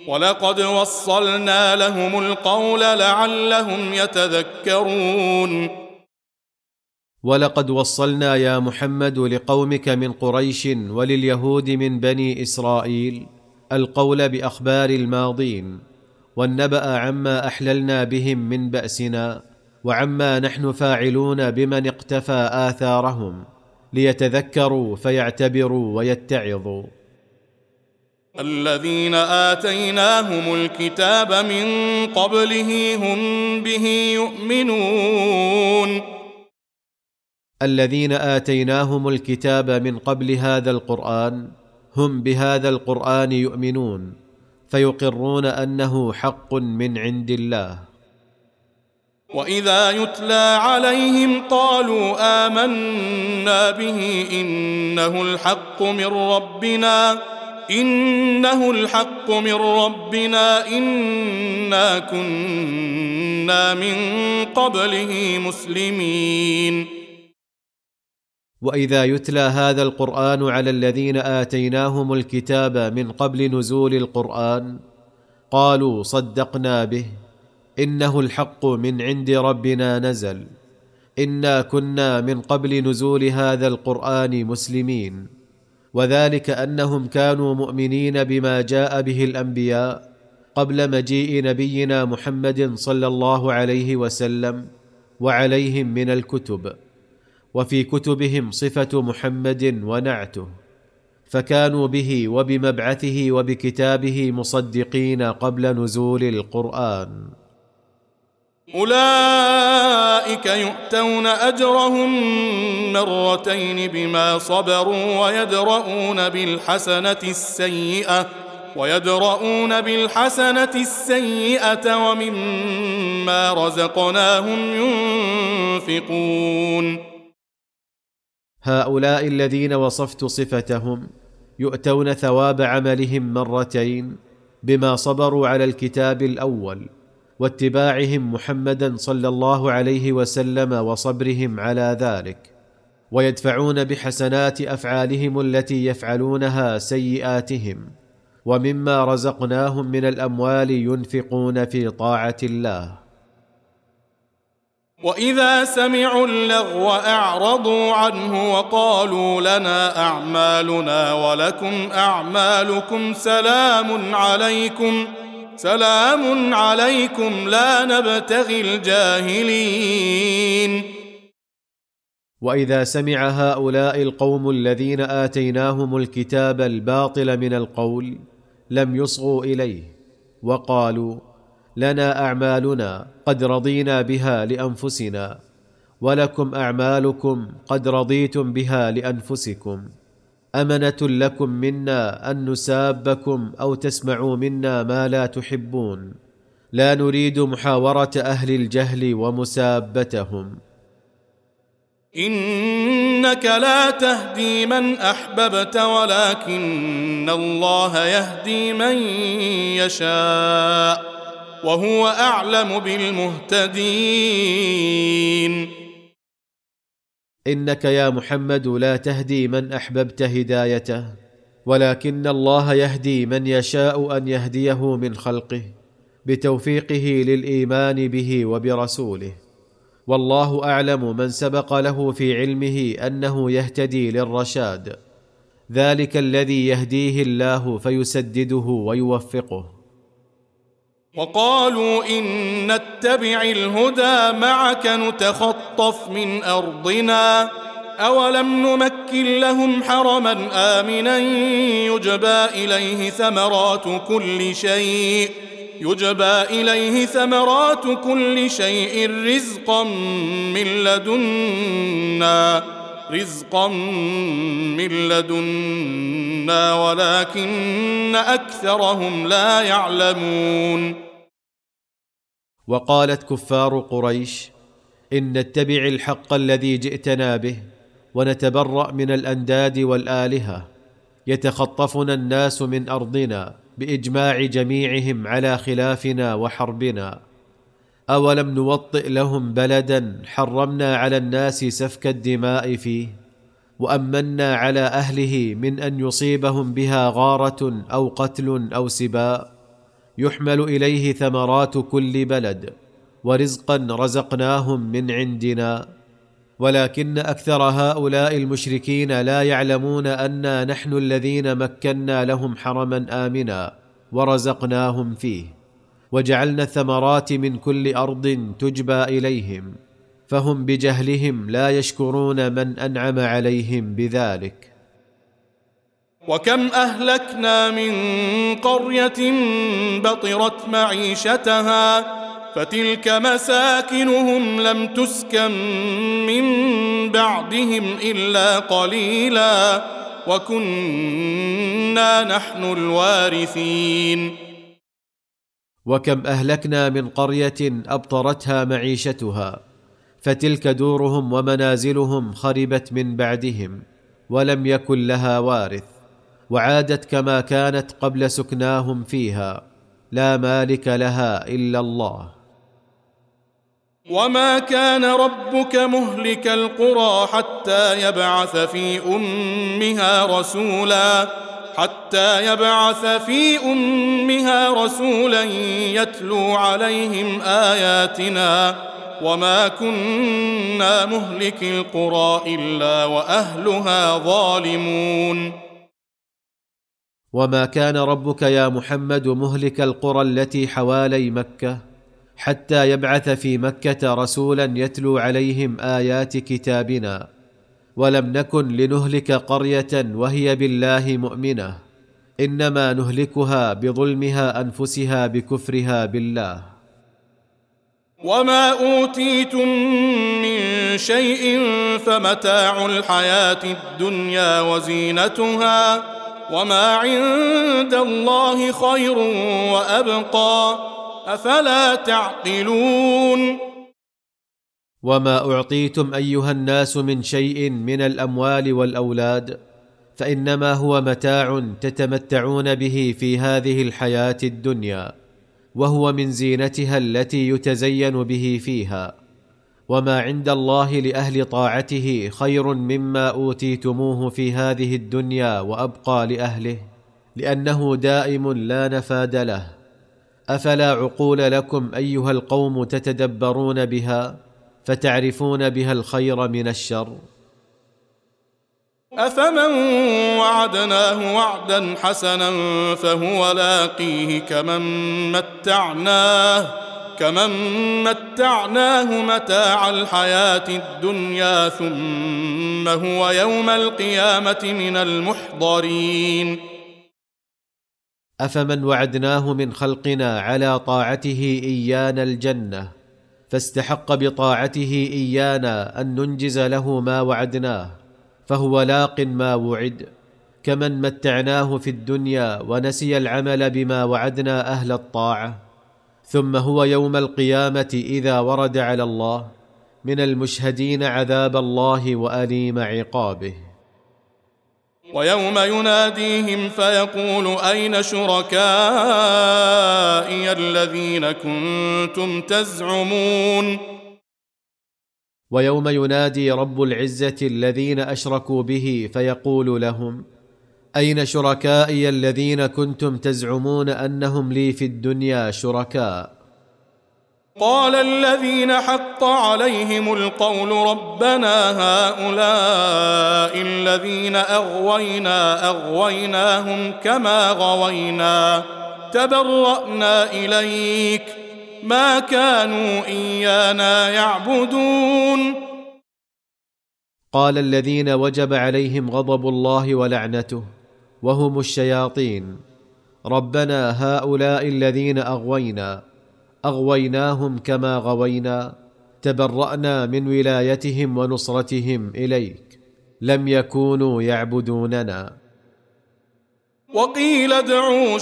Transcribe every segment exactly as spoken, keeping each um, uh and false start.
ولقد وصلنا لهم القول لعلهم يتذكرون ولقد وصلنا يا محمد لقومك من قريش ولليهود من بني إسرائيل القول بأخبار الماضين، والنبأ عما أحللنا بهم من بأسنا، وعما نحن فاعلون بمن اقتفى آثارهم، ليتذكروا فيعتبروا ويتعظوا. الذين آتيناهم الكتاب من قبله هم به يؤمنون الذين آتيناهم الكتاب من قبل هذا القرآن هم بهذا القرآن يؤمنون، فيقرون أنه حق من عند الله. وإذا يتلى عليهم قالوا آمنا به إنه الحق من ربنا إنه الحق من ربنا إنا كنا من قبله مسلمين. وإذا يتلى هذا القرآن على الذين آتيناهم الكتاب من قبل نزول القرآن قالوا صدقنا به إنه الحق من عند ربنا نزل إنا كنا من قبل نزول هذا القرآن مسلمين. وذلك أنهم كانوا مؤمنين بما جاء به الأنبياء قبل مجيء نبينا محمد صلى الله عليه وسلم وعليهم من الكتب، وفي كتبهم صفة محمد ونعته، فكانوا به وبمبعثه وبكتابه مصدقين قبل نزول القرآن. أولئك يؤتون أجرهم مرتين بما صبروا ويدرؤون بالحسنة السيئة ويدرؤون بالحسنة السيئة ومما رزقناهم ينفقون. هؤلاء الذين وصفت صفتهم يؤتون ثواب عملهم مرتين بما صبروا على الكتاب الأول واتباعهم محمدا صلى الله عليه وسلم وصبرهم على ذلك، ويدفعون بحسنات أفعالهم التي يفعلونها سيئاتهم، ومما رزقناهم من الأموال ينفقون في طاعة الله. وإذا سمعوا اللغو أعرضوا عنه وقالوا لنا أعمالنا ولكم أعمالكم سلام عليكم سلام عليكم لا نبتغي الجاهلين. وإذا سمع هؤلاء القوم الذين آتيناهم الكتاب الباطل من القول لم يصغوا إليه، وقالوا لنا أعمالنا قد رضينا بها لأنفسنا ولكم أعمالكم قد رضيتم بها لأنفسكم، أمنة لكم منا أن نسابكم أو تسمعوا منا ما لا تحبون، لا نريد محاورة أهل الجهل ومسابتهم. إنك لا تهدي من أحببت ولكن الله يهدي من يشاء وهو أعلم بالمهتدين. إنك يا محمد لا تهدي من أحببت هدايته، ولكن الله يهدي من يشاء أن يهديه من خلقه بتوفيقه للإيمان به وبرسوله، والله أعلم من سبق له في علمه أنه يهتدي للرشاد، ذلك الذي يهديه الله فيسدده ويوفقه. وقالوا إن نتبع الهدى معك نتخطف من أرضنا أولم نمكن لهم حرما آمنا يجبى إليه ثمرات كل شيء يجبى إليه ثمرات كل شيء رزقا من لدنا رزقا من لدنا ولكن أكثرهم لا يعلمون. وقالت كفار قريش إن نتبع الحق الذي جئتنا به ونتبرأ من الأنداد والآلهة يتخطفنا الناس من أرضنا بإجماع جميعهم على خلافنا وحربنا، أولم نوطئ لهم بلدا حرمنا على الناس سفك الدماء فيه وأمنا على أهله من أن يصيبهم بها غارة أو قتل أو سباء، يحمل إليه ثمرات كل بلد، ورزقا رزقناهم من عندنا، ولكن أكثر هؤلاء المشركين لا يعلمون أنا نحن الذين مكنا لهم حرما آمنا ورزقناهم فيه، وجعلنا الثمرات من كل أرض تجبى إليهم، فهم بجهلهم لا يشكرون من أنعم عليهم بذلك. وكم أهلكنا من قرية بطرت معيشتها فتلك مساكنهم لم تسكن من بعدهم إلا قليلا وكنا نحن الوارثين. وكم أهلكنا من قرية أبطرتها معيشتها فتلك دورهم ومنازلهم خربت من بعدهم ولم يكن لها وارث، وعادت كما كانت قبل سكناهم فيها، لا مالك لها إلا الله. وما كان ربك مهلك القرى حتى يبعث في أمها رسولا حتى يبعث في أمها رسولا يتلو عليهم آياتنا وما كنا مهلك القرى إلا وأهلها ظالمون. وما كان ربك يا محمد مهلك القرى التي حوالي مكة حتى يبعث في مكة رسولا يتلو عليهم آيات كتابنا، ولم نكن لنهلك قرية وهي بالله مؤمنة، إنما نهلكها بظلمها أنفسها بكفرها بالله. وما أوتيتم من شيء فمتاع الحياة الدنيا وزينتها وما عند الله خير وأبقى أفلا تعقلون. وما أعطيتم أيها الناس من شيء من الأموال والأولاد فإنما هو متاع تتمتعون به في هذه الحياة الدنيا، وهو من زينتها التي يتزين به فيها، وما عند الله لأهل طاعته خير مما أوتيتموه في هذه الدنيا وأبقى لأهله، لأنه دائم لا نفاد له. أفلا عقول لكم أيها القوم تتدبرون بها فتعرفون بها الخير من الشر؟ أفمن وعدناه وعدا حسنا فهو لاقيه كمن متعناه كمن متعناه متاع الحياة الدنيا ثم هو يوم القيامة من المحضرين. أفمن وعدناه من خلقنا على طاعته إيانا الجنة فاستحق بطاعته إيانا أن ننجز له ما وعدناه فهو لاق ما وعد، كمن متعناه في الدنيا ونسي العمل بما وعدنا أهل الطاعة، ثم هو يوم القيامة إذا ورد على الله من المشهدين عذاب الله وأليم عقابه. ويوم يناديهم فيقول أين شركائي الذين كنتم تزعمون. ويوم ينادي رب العزة الذين أشركوا به فيقول لهم أين شركائي الذين كنتم تزعمون أنهم لي في الدنيا شركاء؟ قال الذين حق عليهم القول ربنا هؤلاء الذين أغوينا أغويناهم كما غوينا تبرأنا إليك ما كانوا إيانا يعبدون. قال الذين وجب عليهم غضب الله ولعنته وهم الشياطين ربنا هؤلاء الذين أغوينا أغويناهم كما غوينا تبرأنا من ولايتهم ونصرتهم إليك لم يكونوا يعبدوننا. وقيل ادعوا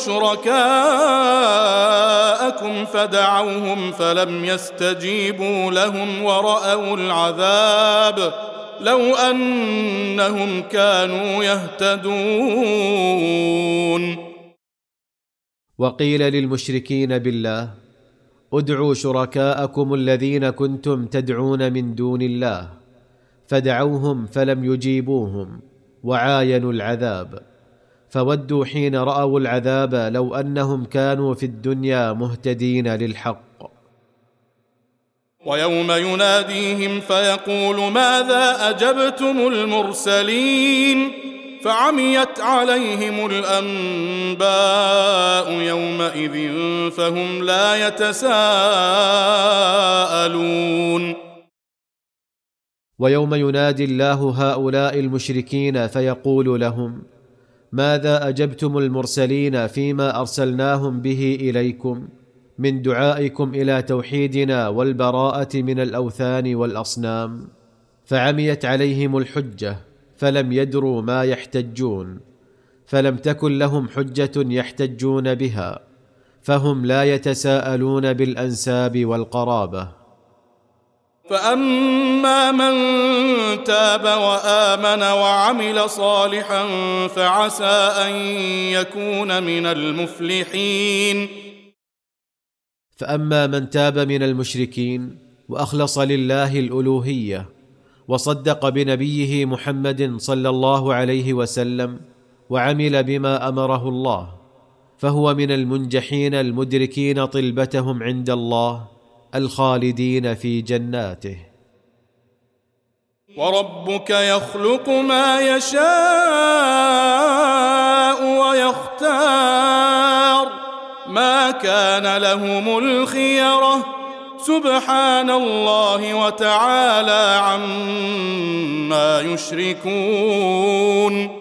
شركاءكم فدعوهم فلم يستجيبوا لهم ورأوا العذاب لو أنهم كانوا يهتدون. وقيل للمشركين بالله ادعوا شركاءكم الذين كنتم تدعون من دون الله فدعوهم فلم يجيبوهم وعاينوا العذاب، فودوا حين رأوا العذاب لو أنهم كانوا في الدنيا مهتدين للحق. ويوم يناديهم فيقول ماذا أجبتم المرسلين فعميت عليهم الأنباء يومئذ فهم لا يتساءلون. ويوم ينادي الله هؤلاء المشركين فيقول لهم ماذا أجبتم المرسلين فيما أرسلناهم به إليكم من دعائكم إلى توحيدنا والبراءة من الأوثان والأصنام؟ فعميت عليهم الحجة فلم يدروا ما يحتجون، فلم تكن لهم حجة يحتجون بها، فهم لا يتساءلون بالأنساب والقرابة. فأما من تاب وآمن وعمل صالحا فعسى أن يكون من المفلحين. فأما من تاب من المشركين وأخلص لله الألوهية وصدق بنبيه محمد صلى الله عليه وسلم وعمل بما أمره الله، فهو من المنجحين المدركين طلبتهم عند الله الخالدين في جناته. وربك يخلق ما يشاء ويختار ما كان لهم الخيرة سبحان الله وتعالى عما يشركون.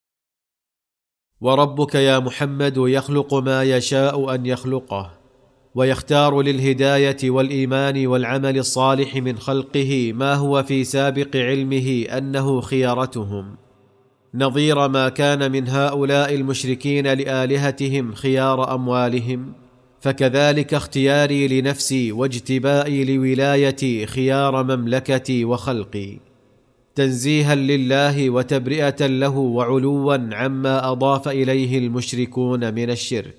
وربك يا محمد يخلق ما يشاء أن يخلقه ويختار للهداية والإيمان والعمل الصالح من خلقه ما هو في سابق علمه أنه خيارتهم، نظير ما كان من هؤلاء المشركين لآلهتهم خيار أموالهم، فكذلك اختياري لنفسي واجتبائي لولايتي خيار مملكتي وخلقي، تنزيها لله وتبرئة له وعلوا عما أضاف إليه المشركون من الشرك.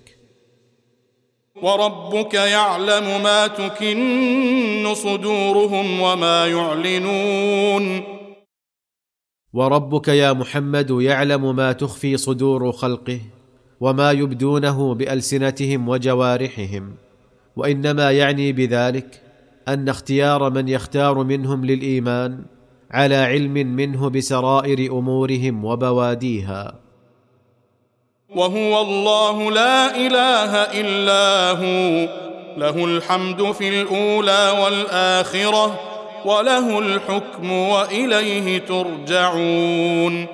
وربك يعلم ما تكن صدورهم وما يعلنون. وربك يا محمد يعلم ما تخفي صدور خلقه وما يبدونه بألسنتهم وجوارحهم، وإنما يعني بذلك أن اختيار من يختار منهم للإيمان على علم منه بسرائر أمورهم وبواديها. وهو الله لا إله إلا هو له الحمد في الأولى والآخرة وله الحكم وإليه ترجعون.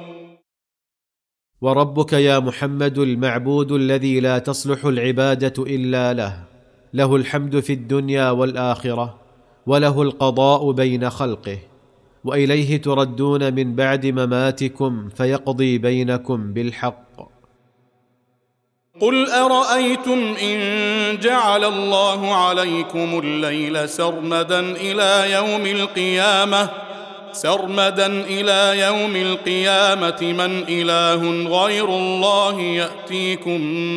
وربك يا محمد المعبود الذي لا تصلح العبادة إلا له، له الحمد في الدنيا والآخرة وله القضاء بين خلقه، وإليه تردون من بعد مماتكم فيقضي بينكم بالحق. قل أرأيتم إن جعل الله عليكم الليل سرمدا إلى يوم القيامة سرمدا إلى يوم القيامة من إله غير الله يأتيكم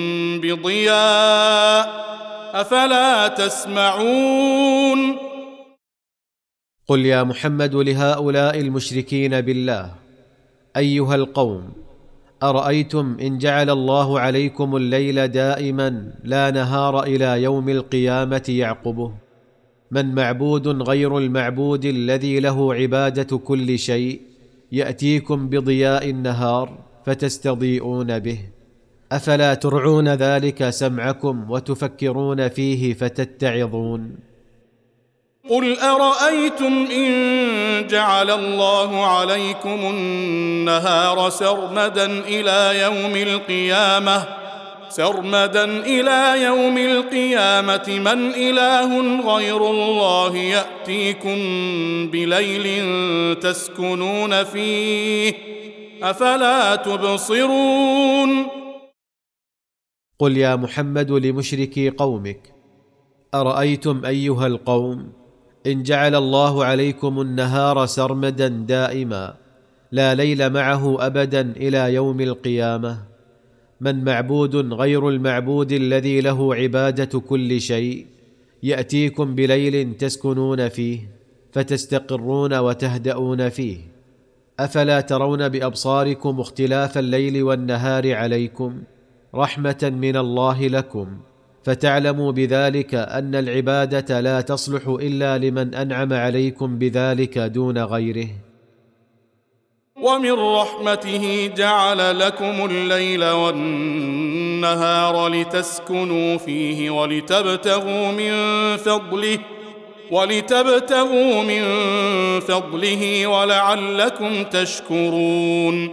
بضياء أفلا تسمعون. قل يا محمد لهؤلاء المشركين بالله أيها القوم أرأيتم إن جعل الله عليكم الليل دائما لا نهار إلى يوم القيامة يعقبه من معبود غير المعبود الذي له عبادة كل شيء يأتيكم بضياء النهار فتستضيئون به، أفلا ترعون ذلك سمعكم وتفكرون فيه فتتعظون؟ قل أرأيتم إن جعل الله عليكم النهار سرمدا إلى يوم القيامة سرمدا إلى يوم القيامة من إله غير الله يأتيكم بليل تسكنون فيه أفلا تبصرون. قل يا محمد لمشركي قومك أرأيتم أيها القوم إن جعل الله عليكم النهار سرمدا دائما لا ليل معه أبدا إلى يوم القيامة من معبود غير المعبود الذي له عبادة كل شيء يأتيكم بليل تسكنون فيه فتستقرون وتهدؤون فيه، أفلا ترون بأبصاركم اختلاف الليل والنهار عليكم رحمة من الله لكم، فتعلموا بذلك أن العبادة لا تصلح إلا لمن أنعم عليكم بذلك دون غيره. ومن رحمته جعل لكم الليل والنهار لتسكنوا فيه ولتبتغوا من فضله ولتبتغوا من فضله ولعلكم تشكرون.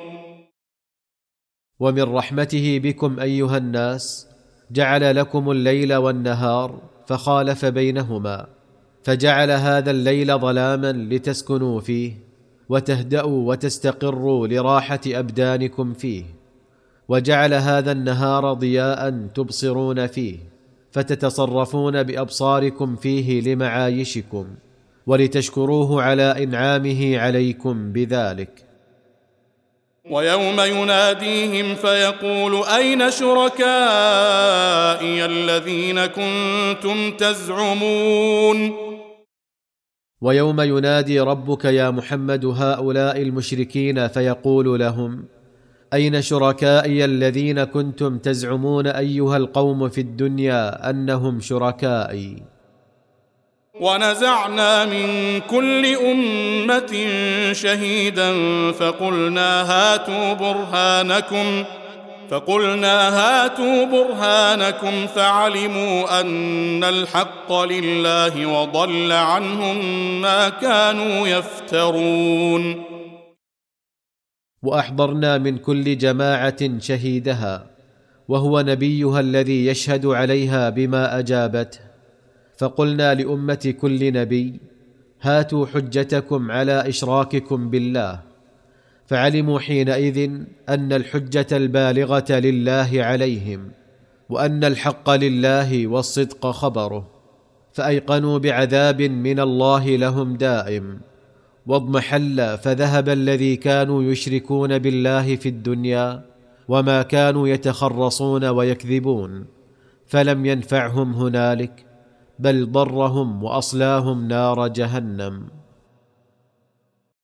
ومن رحمته بكم أيها الناس جعل لكم الليل والنهار فخالف بينهما، فجعل هذا الليل ظلاما لتسكنوا فيه وتهدأوا وتستقروا لراحة أبدانكم فيه، وجعل هذا النهار ضياء تبصرون فيه فتتصرفون بأبصاركم فيه لمعايشكم ولتشكروه على إنعامه عليكم بذلك. ويوم يناديهم فيقول أين شركائي الذين كنتم تزعمون. ويوم ينادي ربك يا محمد هؤلاء المشركين فيقول لهم أين شركائي الذين كنتم تزعمون أيها القوم في الدنيا أنهم شركائي. ونزعنا من كل أمة شهيدا فقلنا هاتوا برهانكم فقلنا هاتوا برهانكم فعلموا أن الحق لله وضل عنهم ما كانوا يفترون. وأحضرنا من كل جماعة شهيدها وهو نبيها الذي يشهد عليها بما أجابته، فقلنا لأمة كل نبي هاتوا حجتكم على إشراككم بالله، فعلموا حينئذ أن الحجة البالغة لله عليهم وأن الحق لله والصدق خبره، فأيقنوا بعذاب من الله لهم دائم، واضمحل فذهب الذي كانوا يشركون بالله في الدنيا وما كانوا يتخرصون ويكذبون، فلم ينفعهم هنالك بل ضرهم وأصلاهم نار جهنم.